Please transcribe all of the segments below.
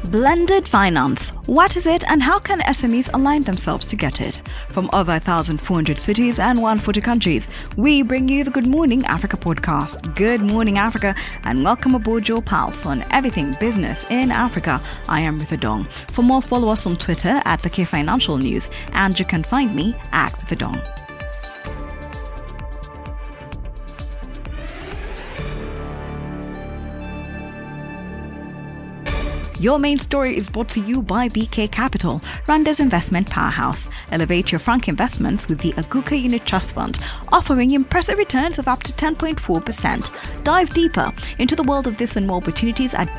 Blended finance. What is it and how can SMEs align themselves to get it? From over 1,400 cities and 140 countries, we bring you the Good Morning Africa podcast. Good morning, Africa, and welcome aboard your pulse on everything business in Africa. I am Ritha Dong. For more, follow us on Twitter at the K Financial News, and you can find me at Ritha Dong. Your main story is brought to you by BK Capital, Rwanda's investment powerhouse. Elevate your franc investments with the Aguka Unit Trust Fund, offering impressive returns of up to 10.4%. Dive deeper into the world of this and more opportunities at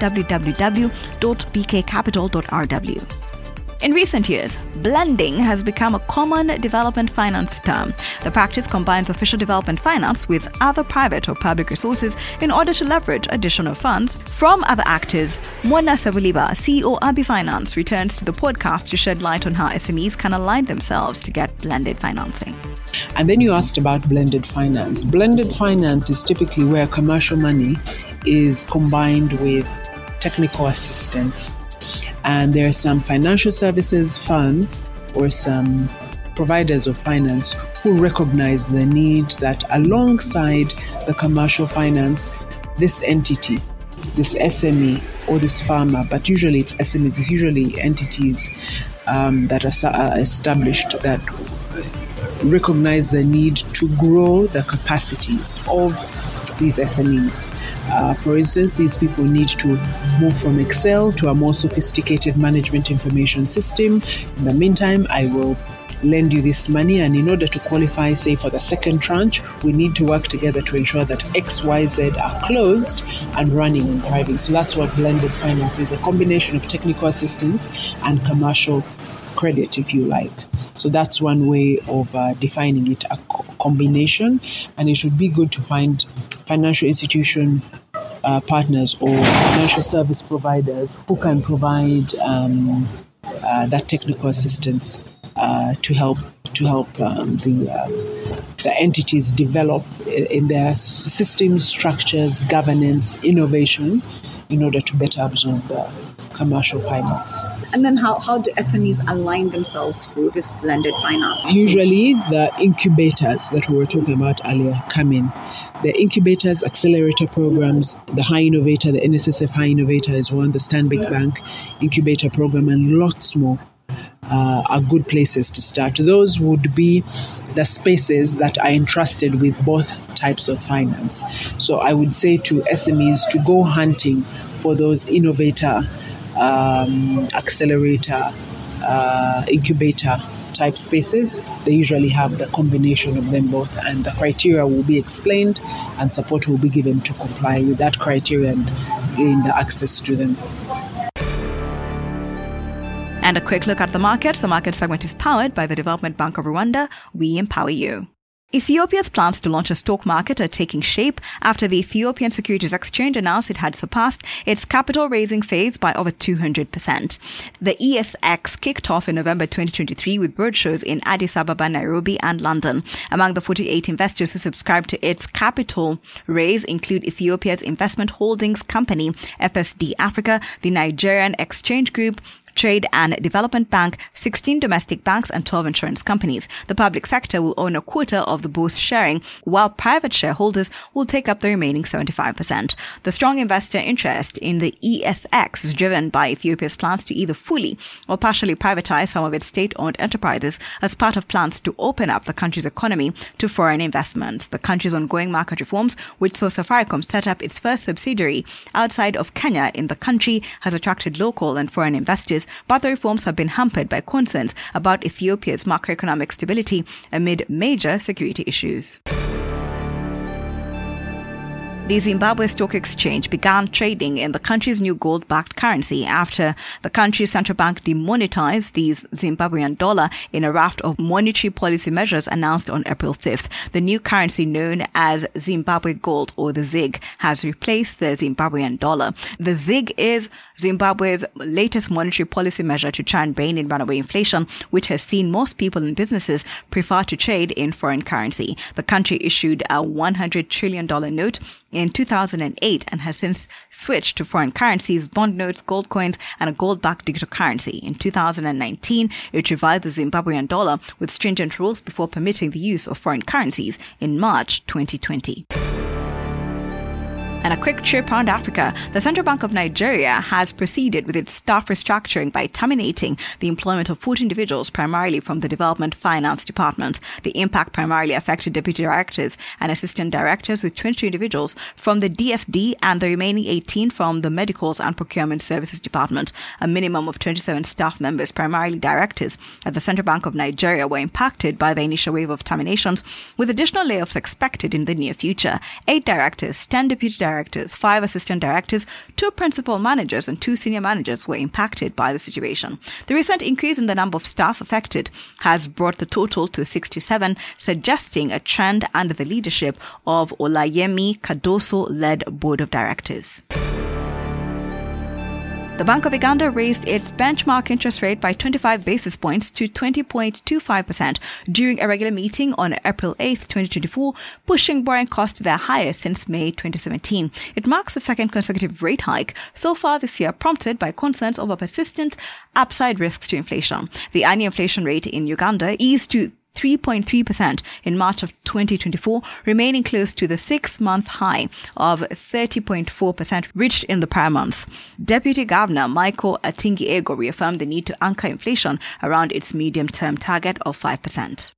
www.bkcapital.rw. In recent years, blending has become a common development finance term. The practice combines official development finance with other private or public resources in order to leverage additional funds from other actors. Mona Sabuliba, CEO Abi Finance, returns to the podcast to shed light on how SMEs can align themselves to get blended financing. And then you asked about blended finance. Blended finance is typically where commercial money is combined with technical assistance. And there are some financial services funds or some providers of finance who recognize the need that alongside the commercial finance, this entity, this SME or this farmer, but usually it's SMEs, it's usually entities that are established that recognize the need to grow the capacities of these SMEs. For instance, these people need to move from Excel to a more sophisticated management information system. In the meantime, I will lend you this money, and in order to qualify, say, for the second tranche, we need to work together to ensure that X, Y, Z are closed and running and thriving. So that's what blended finance is, a combination of technical assistance and commercial credit, if you like. So that's one way of defining it, a combination, and it would be good to find financial institution partners or financial service providers who can provide that technical assistance to help the entities develop in their systems, structures, governance, innovation, in order to better absorb commercial finance. And then how do SMEs align themselves through this blended finance? Usually the incubators that we were talking about earlier come in. The incubators, accelerator programs, the High Innovator, the NSSF High Innovator is one, the Stanbic Bank Incubator Program, and lots more are good places to start. Those would be the spaces that are entrusted with both types of finance. So I would say to SMEs to go hunting for those innovator, accelerator, incubator type spaces. They usually have the combination of them both, and the criteria will be explained and support will be given to comply with that criteria and gain the access to them. And a quick look at the markets. The market segment is powered by the Development Bank of Rwanda. We empower you. Ethiopia's plans to launch a stock market are taking shape after the Ethiopian Securities Exchange announced it had surpassed its capital raising phase by over 200%. The ESX kicked off in November 2023 with roadshows in Addis Ababa, Nairobi, and London. Among the 48 investors who subscribed to its capital raise include Ethiopia's investment holdings company, FSD Africa, the Nigerian Exchange Group, Trade and Development Bank, 16 domestic banks, and 12 insurance companies. The public sector will own a quarter of the bourse sharing, while private shareholders will take up the remaining 75%. The strong investor interest in the ESX is driven by Ethiopia's plans to either fully or partially privatize some of its state-owned enterprises as part of plans to open up the country's economy to foreign investments. The country's ongoing market reforms, which saw Safaricom set up its first subsidiary outside of Kenya in the country, has attracted local and foreign investors, but the reforms have been hampered by concerns about Ethiopia's macroeconomic stability amid major security issues. The Zimbabwe Stock Exchange began trading in the country's new gold-backed currency after the country's central bank demonetized the Zimbabwean dollar in a raft of monetary policy measures announced on April 5th. The new currency, known as Zimbabwe Gold, or the ZiG, has replaced the Zimbabwean dollar. The ZiG is Zimbabwe's latest monetary policy measure to try and rein in runaway inflation, which has seen most people and businesses prefer to trade in foreign currency. The country issued a $100 trillion note in 2008 and has since switched to foreign currencies, bond notes, gold coins, and a gold-backed digital currency. In 2019, it revived the Zimbabwean dollar with stringent rules before permitting the use of foreign currencies in March 2020. And a quick trip around Africa. The Central Bank of Nigeria has proceeded with its staff restructuring by terminating the employment of 40 individuals, primarily from the Development Finance Department. The impact primarily affected deputy directors and assistant directors, with 22 individuals from the DFD and the remaining 18 from the Medicals and Procurement Services Department. A minimum of 27 staff members, primarily directors, at the Central Bank of Nigeria were impacted by the initial wave of terminations, with additional layoffs expected in the near future. 8 directors, 10 deputy directors, 5 assistant directors, 2 principal managers, and 2 senior managers were impacted by the situation. The recent increase in the number of staff affected has brought the total to 67, suggesting a trend under the leadership of Olayemi Kadoso-led board of directors. The Bank of Uganda raised its benchmark interest rate by 25 basis points to 20.25% during a regular meeting on April 8, 2024, pushing borrowing costs to their highest since May 2017. It marks the second consecutive rate hike so far this year, prompted by concerns over persistent upside risks to inflation. The annual inflation rate in Uganda eased to 3.3% in March of 2024, remaining close to the 6-month high of 30.4% reached in the prior month. Deputy Governor Michael Atingi-Ego reaffirmed the need to anchor inflation around its medium-term target of 5%.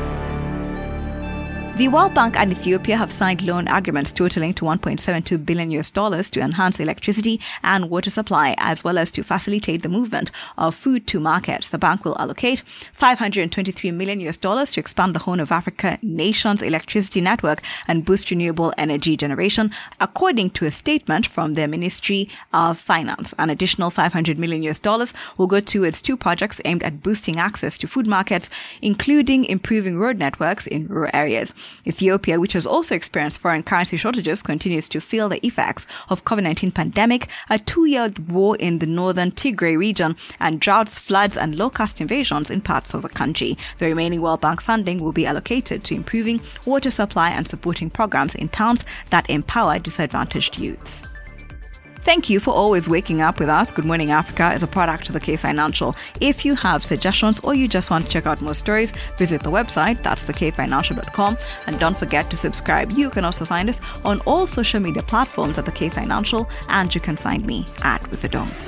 The World Bank and Ethiopia have signed loan agreements totaling to $1.72 billion to enhance electricity and water supply, as well as to facilitate the movement of food to markets. The bank will allocate $523 million to expand the Horn of Africa nation's electricity network and boost renewable energy generation, according to a statement from the Ministry of Finance. An additional $500 million will go towards 2 projects aimed at boosting access to food markets, including improving road networks in rural areas. Ethiopia, which has also experienced foreign currency shortages, continues to feel the effects of COVID-19 pandemic, a 2-year war in the northern Tigray region, and droughts, floods, and low-caste invasions in parts of the country. The remaining World Bank funding will be allocated to improving water supply and supporting programs in towns that empower disadvantaged youths. Thank you for always waking up with us. Good Morning Africa is a product of the K Financial. If you have suggestions or you just want to check out more stories, visit the website, that's thekfinancial.com, and don't forget to subscribe. You can also find us on all social media platforms at the K Financial, and you can find me at With the Dome.